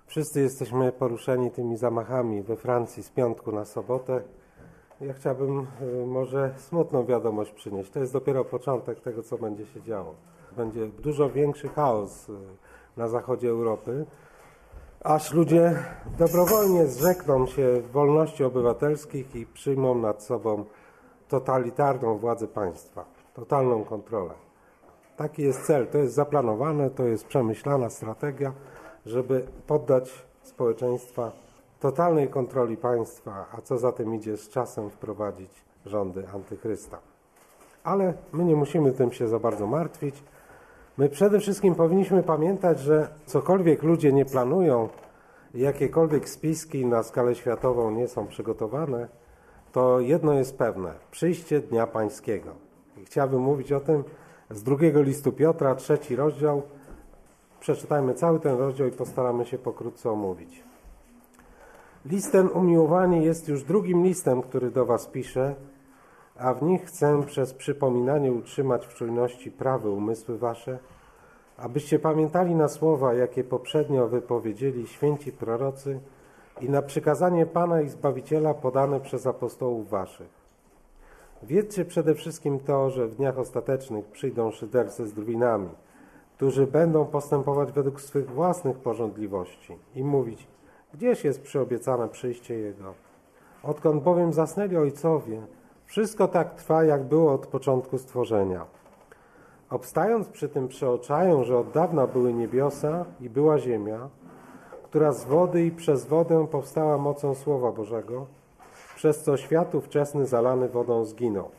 Wszyscy jesteśmy poruszeni tymi zamachami we Francji z piątku na sobotę. Ja chciałbym może smutną wiadomość przynieść. To jest dopiero początek tego, co będzie się działo. Będzie dużo większy chaos na zachodzie Europy, aż ludzie dobrowolnie zrzekną się wolności obywatelskich i przyjmą nad sobą totalitarną władzę państwa, totalną kontrolę. Taki jest cel, to jest zaplanowane, to jest przemyślana strategia, żeby poddać społeczeństwa totalnej kontroli państwa, a co za tym idzie, z czasem wprowadzić rządy antychrysta. Ale my nie musimy tym się za bardzo martwić. My przede wszystkim powinniśmy pamiętać, że cokolwiek ludzie nie planują, jakiekolwiek spiski na skalę światową nie są przygotowane, to jedno jest pewne, przyjście Dnia Pańskiego. I chciałbym mówić o tym z 2 listu Piotra, 3 rozdział. Przeczytajmy cały ten rozdział i postaramy się pokrótce omówić. List ten, umiłowani, jest już drugim listem, który do was piszę, a w nich chcę przez przypominanie utrzymać w czujności prawe umysły wasze, abyście pamiętali na słowa, jakie poprzednio wypowiedzieli święci prorocy i na przykazanie Pana i Zbawiciela podane przez apostołów waszych. Wiedzcie przede wszystkim to, że w dniach ostatecznych przyjdą szydercy z drwinami, którzy będą postępować według swych własnych pożądliwości i mówić, gdzież jest przyobiecane przyjście Jego. Odkąd bowiem zasnęli ojcowie, wszystko tak trwa, jak było od początku stworzenia. Obstając przy tym przeoczają, że od dawna były niebiosa i była ziemia, która z wody i przez wodę powstała mocą Słowa Bożego, przez co świat ówczesny zalany wodą zginął.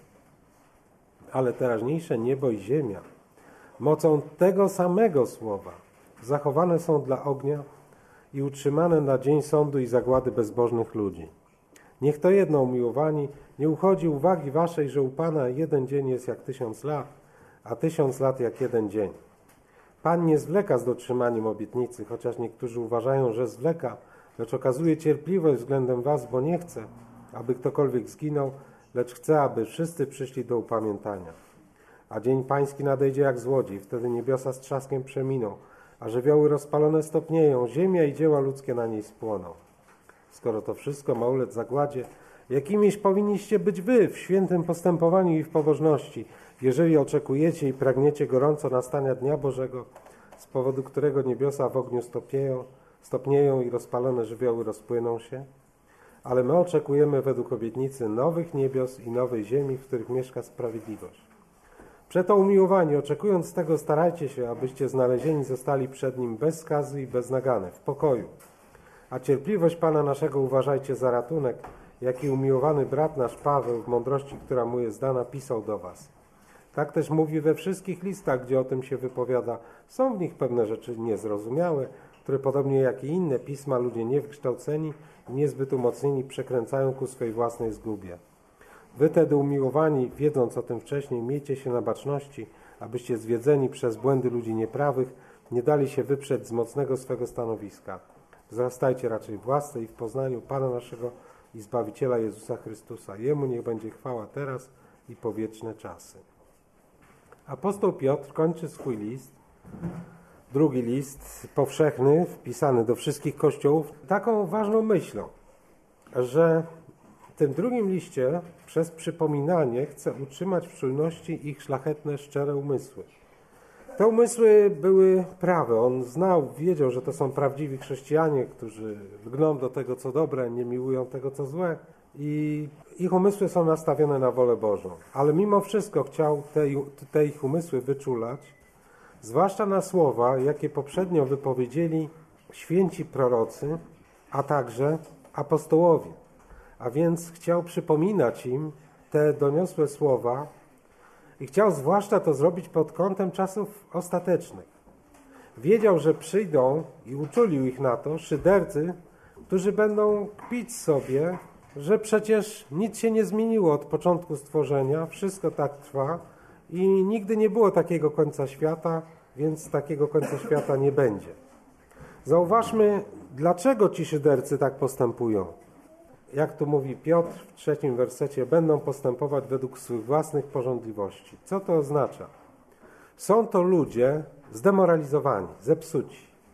Ale teraźniejsze niebo i ziemia, mocą tego samego Słowa, zachowane są dla ognia i utrzymane na dzień sądu i zagłady bezbożnych ludzi. Niech to jedno, umiłowani, nie uchodzi uwagi waszej, że u Pana jeden dzień jest jak 1000 lat, a 1000 lat jak jeden dzień. Pan nie zwleka z dotrzymaniem obietnicy, chociaż niektórzy uważają, że zwleka, lecz okazuje cierpliwość względem was, bo nie chce, aby ktokolwiek zginął, lecz chce, aby wszyscy przyszli do upamiętania. A dzień pański nadejdzie jak złodziej, wtedy niebiosa z trzaskiem przeminą, a żywioły rozpalone stopnieją, ziemia i dzieła ludzkie na niej spłoną. Skoro to wszystko ma ulec zagładzie, jakimiś powinniście być wy w świętym postępowaniu i w pobożności, jeżeli oczekujecie i pragniecie gorąco nastania Dnia Bożego, z powodu którego niebiosa w ogniu stopnieją i rozpalone żywioły rozpłyną się. Ale my oczekujemy według obietnicy nowych niebios i nowej ziemi, w których mieszka sprawiedliwość. Przeto, umiłowani, oczekując tego, starajcie się, abyście znalezieni zostali przed Nim bez skazy i bez nagany, w pokoju. A cierpliwość Pana naszego uważajcie za ratunek, jaki umiłowany brat nasz Paweł w mądrości, która mu jest dana, pisał do was. Tak też mówi we wszystkich listach, gdzie o tym się wypowiada. Są w nich pewne rzeczy niezrozumiałe, które podobnie jak i inne pisma ludzie niewykształceni i niezbyt umocnieni przekręcają ku swej własnej zgubie. Wy tedy, umiłowani, wiedząc o tym wcześniej, miejcie się na baczności, abyście zwiedzeni przez błędy ludzi nieprawych nie dali się wyprzeć z mocnego swego stanowiska. Wzrastajcie raczej w łasce i w poznaniu Pana naszego i Zbawiciela Jezusa Chrystusa. Jemu niech będzie chwała teraz i po wieczne czasy. Apostoł Piotr kończy swój list, drugi list powszechny, wpisany do wszystkich kościołów, taką ważną myślą, że w tym drugim liście przez przypominanie chce utrzymać w czujności ich szlachetne, szczere umysły. Te umysły były prawe. On znał, wiedział, że to są prawdziwi chrześcijanie, którzy lgną do tego, co dobre, nie miłują tego, co złe i ich umysły są nastawione na wolę Bożą. Ale mimo wszystko chciał te ich umysły wyczulać, zwłaszcza na słowa, jakie poprzednio wypowiedzieli święci prorocy, a także apostołowie. A więc chciał przypominać im te doniosłe słowa i chciał zwłaszcza to zrobić pod kątem czasów ostatecznych. Wiedział, że przyjdą i uczulił ich na to szydercy, którzy będą kpić sobie, że przecież nic się nie zmieniło od początku stworzenia, wszystko tak trwa i nigdy nie było takiego końca świata, więc takiego końca świata nie będzie. Zauważmy, dlaczego ci szydercy tak postępują. Jak tu mówi Piotr w 3 wersecie, będą postępować według swych własnych pożądliwości. Co to oznacza? Są to ludzie zdemoralizowani, zepsuci.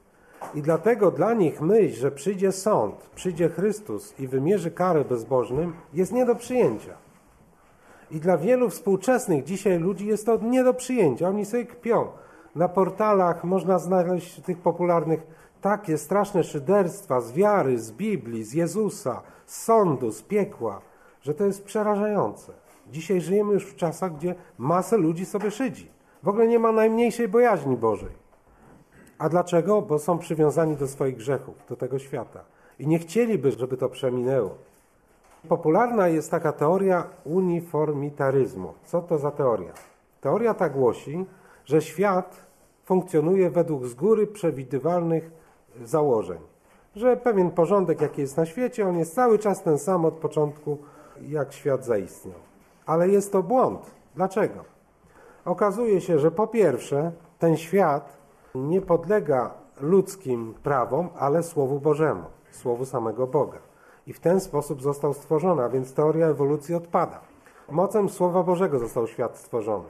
I dlatego dla nich myśl, że przyjdzie sąd, przyjdzie Chrystus i wymierzy karę bezbożnym, jest nie do przyjęcia. I dla wielu współczesnych dzisiaj ludzi jest to nie do przyjęcia. Oni sobie kpią. Na portalach można znaleźć tych popularnych takie straszne szyderstwa z wiary, z Biblii, z Jezusa, z sądu, z piekła, że to jest przerażające. Dzisiaj żyjemy już w czasach, gdzie masę ludzi sobie szydzi. W ogóle nie ma najmniejszej bojaźni Bożej. A dlaczego? Bo są przywiązani do swoich grzechów, do tego świata. I nie chcieliby, żeby to przeminęło. Popularna jest taka teoria uniformitaryzmu. Co to za teoria? Teoria ta głosi, że świat funkcjonuje według z góry przewidywalnych założeń. Że pewien porządek, jaki jest na świecie, on jest cały czas ten sam od początku, jak świat zaistniał. Ale jest to błąd. Dlaczego? Okazuje się, że po pierwsze, ten świat nie podlega ludzkim prawom, ale Słowu Bożemu, Słowu samego Boga. I w ten sposób został stworzony, a więc teoria ewolucji odpada. Mocą Słowa Bożego został świat stworzony.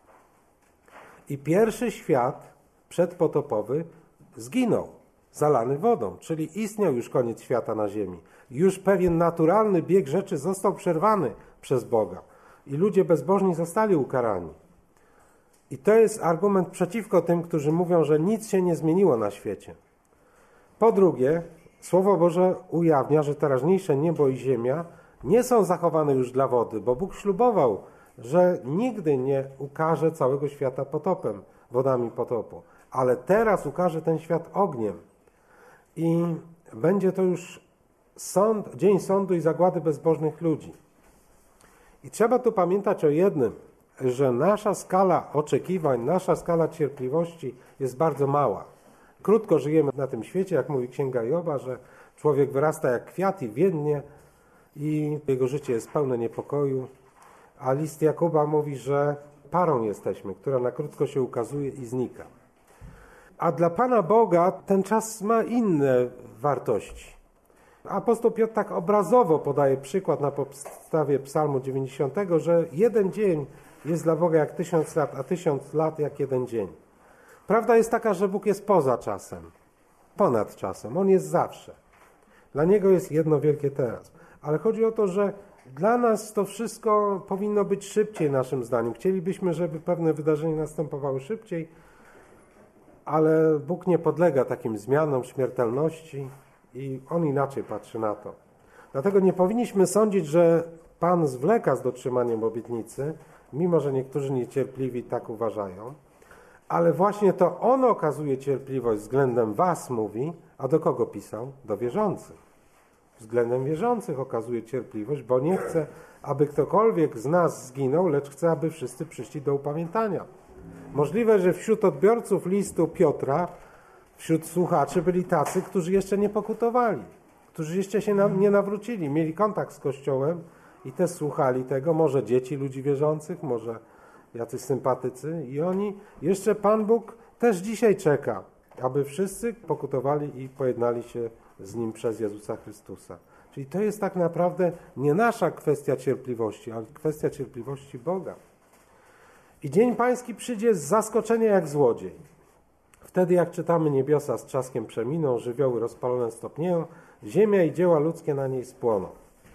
I pierwszy świat przedpotopowy zginął, zalany wodą, czyli istniał już koniec świata na ziemi. Już pewien naturalny bieg rzeczy został przerwany przez Boga i ludzie bezbożni zostali ukarani. I to jest argument przeciwko tym, którzy mówią, że nic się nie zmieniło na świecie. Po drugie, Słowo Boże ujawnia, że teraźniejsze niebo i ziemia nie są zachowane już dla wody, bo Bóg ślubował, że nigdy nie ukarze całego świata potopem, wodami potopu. Ale teraz ukaże ten świat ogniem. I będzie to już dzień sądu i zagłady bezbożnych ludzi. I trzeba tu pamiętać o jednym, że nasza skala oczekiwań, nasza skala cierpliwości jest bardzo mała. Krótko żyjemy na tym świecie, jak mówi Księga Joba, że człowiek wyrasta jak kwiat i więdnie i jego życie jest pełne niepokoju. A list Jakuba mówi, że parą jesteśmy, która na krótko się ukazuje i znika. A dla Pana Boga ten czas ma inne wartości. Apostoł Piotr tak obrazowo podaje przykład na podstawie Psalmu 90, że jeden dzień jest dla Boga jak 1000 lat, a 1000 lat jak jeden dzień. Prawda jest taka, że Bóg jest poza czasem, ponad czasem. On jest zawsze. Dla Niego jest jedno wielkie teraz. Ale chodzi o to, że dla nas to wszystko powinno być szybciej naszym zdaniem. Chcielibyśmy, żeby pewne wydarzenia następowały szybciej, ale Bóg nie podlega takim zmianom, śmiertelności i On inaczej patrzy na to. Dlatego nie powinniśmy sądzić, że Pan zwleka z dotrzymaniem obietnicy, mimo że niektórzy niecierpliwi tak uważają, ale właśnie to On okazuje cierpliwość względem was, mówi, a do kogo pisał? Do wierzących. Względem wierzących okazuje cierpliwość, bo nie chce, aby ktokolwiek z nas zginął, lecz chce, aby wszyscy przyszli do upamiętania. Możliwe, że wśród odbiorców listu Piotra, wśród słuchaczy byli tacy, którzy jeszcze nie pokutowali, którzy jeszcze się nie nawrócili, mieli kontakt z Kościołem i też słuchali tego, może dzieci ludzi wierzących, może jacyś sympatycy i oni, jeszcze Pan Bóg też dzisiaj czeka, aby wszyscy pokutowali i pojednali się z Nim przez Jezusa Chrystusa. Czyli to jest tak naprawdę nie nasza kwestia cierpliwości, ale kwestia cierpliwości Boga. I Dzień Pański przyjdzie z zaskoczenia jak złodziej. Wtedy, jak czytamy, niebiosa z trzaskiem przeminą, żywioły rozpalone stopnieją, ziemia i dzieła ludzkie na niej spłoną.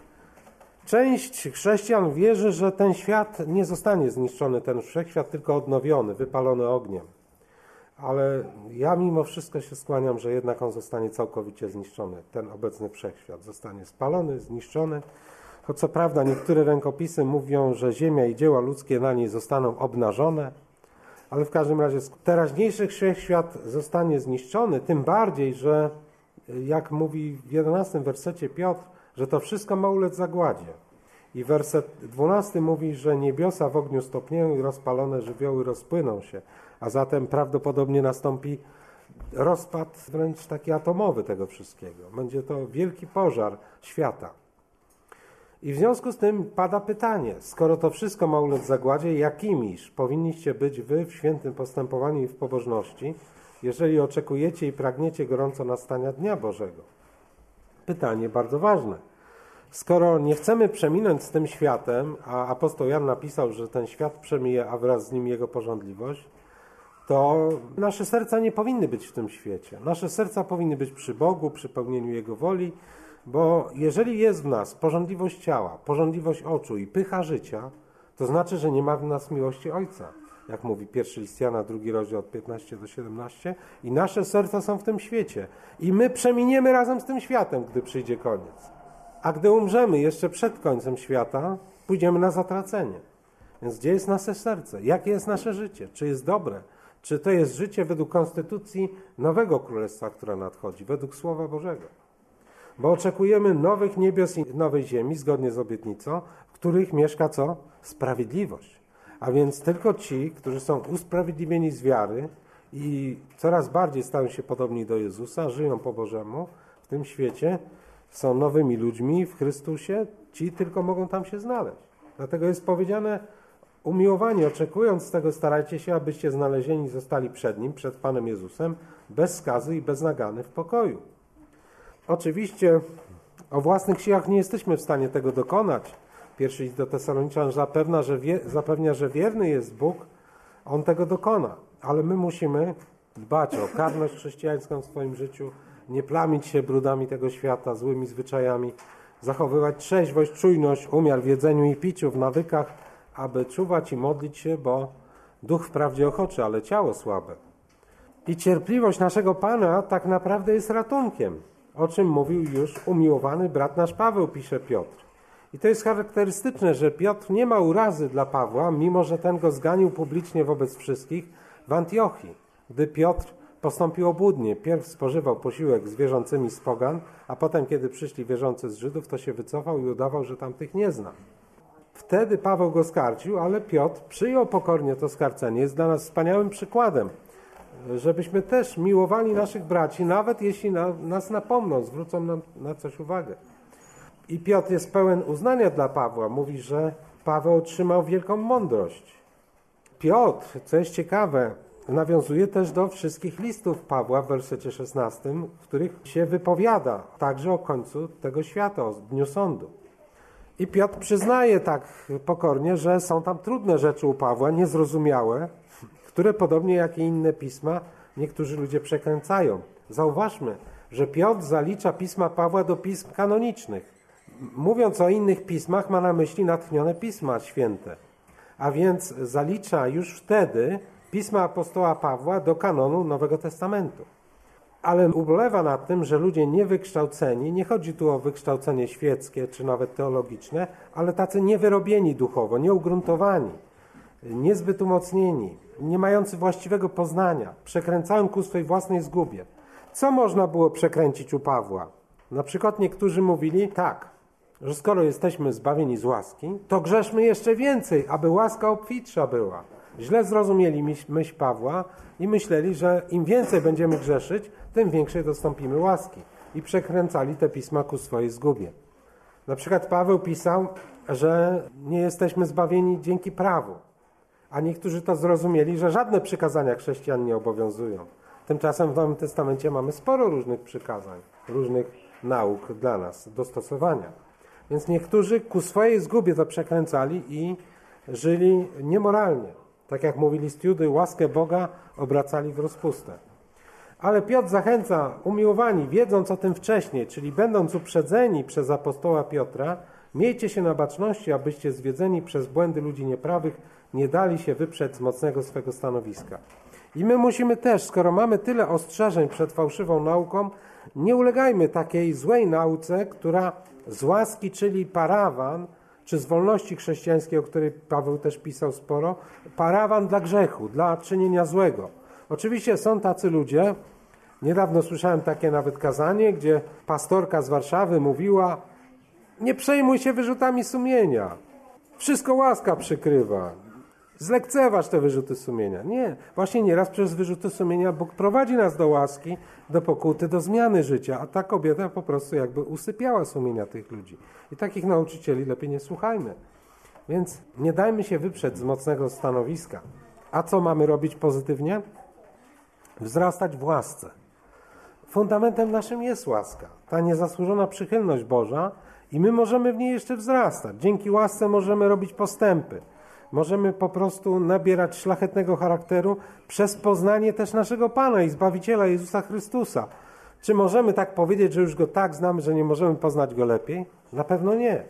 Część chrześcijan wierzy, że ten świat nie zostanie zniszczony, ten wszechświat, tylko odnowiony, wypalony ogniem. Ale ja mimo wszystko się skłaniam, że jednak on zostanie całkowicie zniszczony. Ten obecny wszechświat zostanie spalony, zniszczony. Choć co prawda niektóre rękopisy mówią, że ziemia i dzieła ludzkie na niej zostaną obnażone, ale w każdym razie teraźniejszy wszechświat zostanie zniszczony, tym bardziej, że jak mówi w 11 wersecie Piotr, że to wszystko ma ulec zagładzie. I werset 12 mówi, że niebiosa w ogniu stopnieją i rozpalone żywioły rozpłyną się, a zatem prawdopodobnie nastąpi rozpad wręcz taki atomowy tego wszystkiego. Będzie to wielki pożar świata. I w związku z tym pada pytanie, skoro to wszystko ma ulec zagładzie, jakimiż powinniście być wy w świętym postępowaniu i w pobożności, jeżeli oczekujecie i pragniecie gorąco nastania Dnia Bożego? Pytanie bardzo ważne. Skoro nie chcemy przeminąć z tym światem, a apostoł Jan napisał, że ten świat przemije, a wraz z nim jego pożądliwość, to nasze serca nie powinny być w tym świecie. Nasze serca powinny być przy Bogu, przy pełnieniu Jego woli, bo jeżeli jest w nas pożądliwość ciała, pożądliwość oczu i pycha życia, to znaczy, że nie ma w nas miłości Ojca. Jak mówi pierwszy list Jana, 2 rozdział od 15 do 17. I nasze serca są w tym świecie. I my przeminiemy razem z tym światem, gdy przyjdzie koniec. A gdy umrzemy jeszcze przed końcem świata, pójdziemy na zatracenie. Więc gdzie jest nasze serce? Jakie jest nasze życie? Czy jest dobre? Czy to jest życie według konstytucji nowego królestwa, które nadchodzi, według Słowa Bożego? Bo oczekujemy nowych niebios i nowej ziemi, zgodnie z obietnicą, w których mieszka co? Sprawiedliwość. A więc tylko ci, którzy są usprawiedliwieni z wiary i coraz bardziej stają się podobni do Jezusa, żyją po Bożemu w tym świecie, są nowymi ludźmi w Chrystusie, ci tylko mogą tam się znaleźć. Dlatego jest powiedziane: umiłowani, oczekując tego, starajcie się, abyście znalezieni zostali przed Nim, przed Panem Jezusem, bez skazy i bez nagany w pokoju. Oczywiście o własnych siłach nie jesteśmy w stanie tego dokonać. Pierwszy list do Tesaloniczan zapewnia, że wierny jest Bóg, On tego dokona. Ale my musimy dbać o karność chrześcijańską w swoim życiu, nie plamić się brudami tego świata, złymi zwyczajami, zachowywać trzeźwość, czujność, umiar w jedzeniu i piciu, w nawykach, aby czuwać i modlić się, bo duch wprawdzie ochoczy, ale ciało słabe. I cierpliwość naszego Pana tak naprawdę jest ratunkiem, o czym mówił już umiłowany brat nasz Paweł, pisze Piotr. I to jest charakterystyczne, że Piotr nie ma urazy dla Pawła, mimo że ten go zganił publicznie wobec wszystkich w Antiochii. Gdy Piotr postąpił obłudnie, pierw spożywał posiłek z wierzącymi z pogan, a potem, kiedy przyszli wierzący z Żydów, to się wycofał i udawał, że tamtych nie zna. Wtedy Paweł go skarcił, ale Piotr przyjął pokornie to skarcenie. Jest dla nas wspaniałym przykładem, żebyśmy też miłowali naszych braci, nawet jeśli nas napomną, zwrócą nam na coś uwagę. I Piotr jest pełen uznania dla Pawła. Mówi, że Paweł otrzymał wielką mądrość. Piotr, co jest ciekawe, nawiązuje też do wszystkich listów Pawła w wersecie 16, w których się wypowiada także o końcu tego świata, o dniu sądu. I Piotr przyznaje tak pokornie, że są tam trudne rzeczy u Pawła, niezrozumiałe, które podobnie jak i inne pisma niektórzy ludzie przekręcają. Zauważmy, że Piotr zalicza pisma Pawła do pism kanonicznych. Mówiąc o innych pismach, ma na myśli natchnione pisma święte. A więc zalicza już wtedy pisma apostoła Pawła do kanonu Nowego Testamentu. Ale ubolewa nad tym, że ludzie niewykształceni, nie chodzi tu o wykształcenie świeckie czy nawet teologiczne, ale tacy niewyrobieni duchowo, nieugruntowani, niezbyt umocnieni, nie mający właściwego poznania, przekręcają ku swej własnej zgubie. Co można było przekręcić u Pawła? Na przykład niektórzy mówili tak, że skoro jesteśmy zbawieni z łaski, to grzeszmy jeszcze więcej, aby łaska obfitsza była. Źle zrozumieli myśl Pawła i myśleli, że im więcej będziemy grzeszyć, tym większej dostąpimy łaski. I przekręcali te pisma ku swojej zgubie. Na przykład Paweł pisał, że nie jesteśmy zbawieni dzięki prawu. A niektórzy to zrozumieli, że żadne przykazania chrześcijan nie obowiązują. Tymczasem w Nowym Testamencie mamy sporo różnych przykazań, różnych nauk dla nas do stosowania. Więc niektórzy ku swojej zgubie to przekręcali i żyli niemoralnie. Tak jak mówi list Judy, łaskę Boga obracali w rozpustę. Ale Piotr zachęca, umiłowani, wiedząc o tym wcześniej, czyli będąc uprzedzeni przez apostoła Piotra, miejcie się na baczności, abyście zwiedzeni przez błędy ludzi nieprawych nie dali się wyprzeć z mocnego swego stanowiska. I my musimy też, skoro mamy tyle ostrzeżeń przed fałszywą nauką, nie ulegajmy takiej złej nauce, która z łaski, czyli parawan, czy z wolności chrześcijańskiej, o której Paweł też pisał sporo, parawan dla grzechu, dla czynienia złego. Oczywiście są tacy ludzie, niedawno słyszałem takie nawet kazanie, gdzie pastorka z Warszawy mówiła: nie przejmuj się wyrzutami sumienia, wszystko łaska przykrywa, zlekceważ te wyrzuty sumienia. Nie, właśnie nieraz przez wyrzuty sumienia Bóg prowadzi nas do łaski, do pokuty, do zmiany życia, a ta kobieta po prostu jakby usypiała sumienia tych ludzi. I takich nauczycieli lepiej nie słuchajmy. Więc nie dajmy się wyprzeć z mocnego stanowiska. A co mamy robić pozytywnie? Wzrastać w łasce. Fundamentem naszym jest łaska, ta niezasłużona przychylność Boża i my możemy w niej jeszcze wzrastać. Dzięki łasce możemy robić postępy. możemy po prostu nabierać szlachetnego charakteru przez poznanie też naszego Pana i Zbawiciela Jezusa Chrystusa. Czy możemy tak powiedzieć, że już Go tak znamy, że nie możemy poznać Go lepiej? Na pewno nie.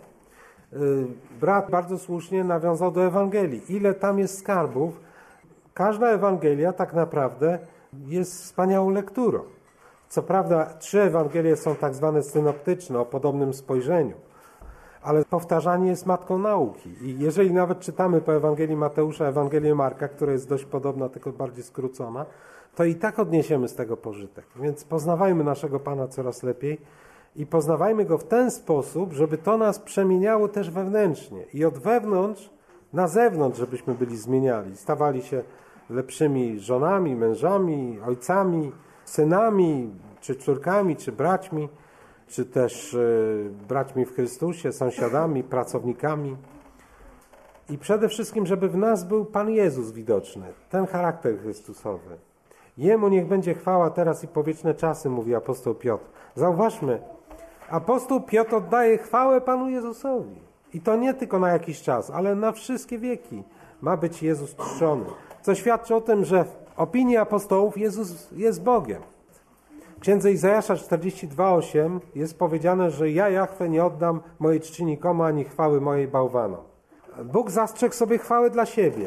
Brat bardzo słusznie nawiązał do Ewangelii. Ile tam jest skarbów? Każda Ewangelia tak naprawdę jest wspaniałą lekturą. Co prawda 3 Ewangelie są tak zwane synoptyczne, o podobnym spojrzeniu, ale powtarzanie jest matką nauki. I jeżeli nawet czytamy po Ewangelii Mateusza, Ewangelię Marka, która jest dość podobna, tylko bardziej skrócona, to i tak odniesiemy z tego pożytek. Więc poznawajmy naszego Pana coraz lepiej i poznawajmy Go w ten sposób, żeby to nas przemieniało też wewnętrznie. I od wewnątrz na zewnątrz, żebyśmy byli zmieniali. Stawali się lepszymi żonami, mężami, ojcami, synami, czy córkami, czy braćmi, czy też braćmi w Chrystusie, sąsiadami, pracownikami. I przede wszystkim, żeby w nas był Pan Jezus widoczny, ten charakter Chrystusowy. Jemu niech będzie chwała teraz i po wieczne czasy, mówi apostoł Piotr. Zauważmy, apostoł Piotr oddaje chwałę Panu Jezusowi. I to nie tylko na jakiś czas, ale na wszystkie wieki ma być Jezus czczony. Co świadczy o tym, że w opinii apostołów Jezus jest Bogiem. W księdze Izajasza 42:8 jest powiedziane, że ja, Jahwe, nie oddam mojej czci nikomu, ani chwały mojej bałwanom. Bóg zastrzegł sobie chwałę dla siebie.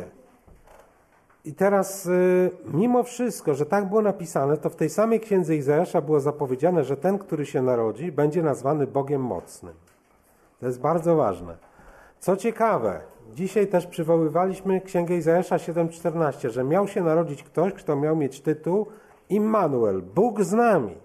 I teraz, mimo wszystko, że tak było napisane, to w tej samej księdze Izajasza było zapowiedziane, że ten, który się narodzi, będzie nazwany Bogiem Mocnym. To jest bardzo ważne. Co ciekawe, dzisiaj też przywoływaliśmy księgę Izajasza 7:14, że miał się narodzić ktoś, kto miał mieć tytuł Immanuel, Bóg z nami.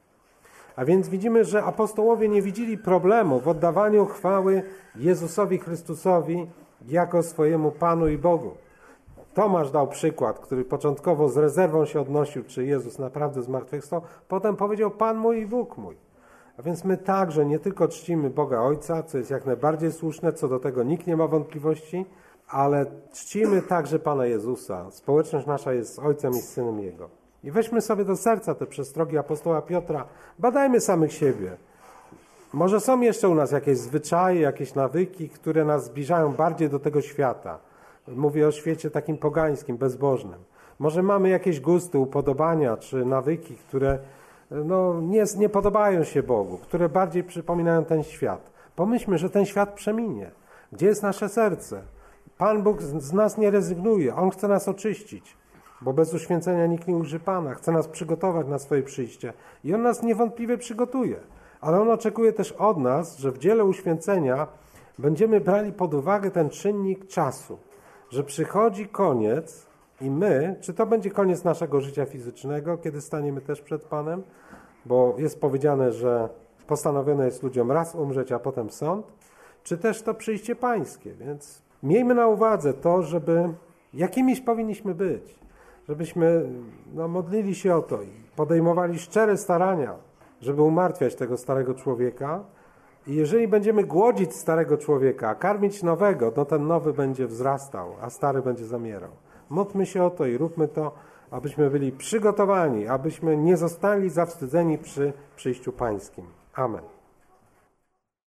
A więc widzimy, że apostołowie nie widzieli problemu w oddawaniu chwały Jezusowi Chrystusowi jako swojemu Panu i Bogu. Tomasz dał przykład, który początkowo z rezerwą się odnosił, czy Jezus naprawdę zmartwychwstał, potem powiedział Pan mój i Bóg mój. A więc my także nie tylko czcimy Boga Ojca, co jest jak najbardziej słuszne, co do tego nikt nie ma wątpliwości, ale czcimy także Pana Jezusa. Społeczność nasza jest z Ojcem i z Synem Jego. I weźmy sobie do serca te przestrogi apostoła Piotra. Badajmy samych siebie. Może są jeszcze u nas jakieś zwyczaje, jakieś nawyki, które nas zbliżają bardziej do tego świata. Mówię o świecie takim pogańskim, bezbożnym. Może mamy jakieś gusty, upodobania czy nawyki, które nie podobają się Bogu, które bardziej przypominają ten świat. Pomyślmy, że ten świat przeminie. Gdzie jest nasze serce? Pan Bóg z nas nie rezygnuje. On chce nas oczyścić, bo bez uświęcenia nikt nie ujrzy Pana. Chce nas przygotować na swoje przyjście. I On nas niewątpliwie przygotuje. Ale On oczekuje też od nas, że w dziele uświęcenia będziemy brali pod uwagę ten czynnik czasu. Że przychodzi koniec i my, czy to będzie koniec naszego życia fizycznego, kiedy staniemy też przed Panem, bo jest powiedziane, że postanowione jest ludziom raz umrzeć, a potem sąd, czy też to przyjście pańskie. Więc miejmy na uwadze to, żeby jakimiś powinniśmy być, żebyśmy modlili się o to i podejmowali szczere starania, żeby umartwiać tego starego człowieka. I jeżeli będziemy głodzić starego człowieka, a karmić nowego, to ten nowy będzie wzrastał, a stary będzie zamierał. Módlmy się o to i róbmy to, abyśmy byli przygotowani, abyśmy nie zostali zawstydzeni przy przyjściu pańskim. Amen.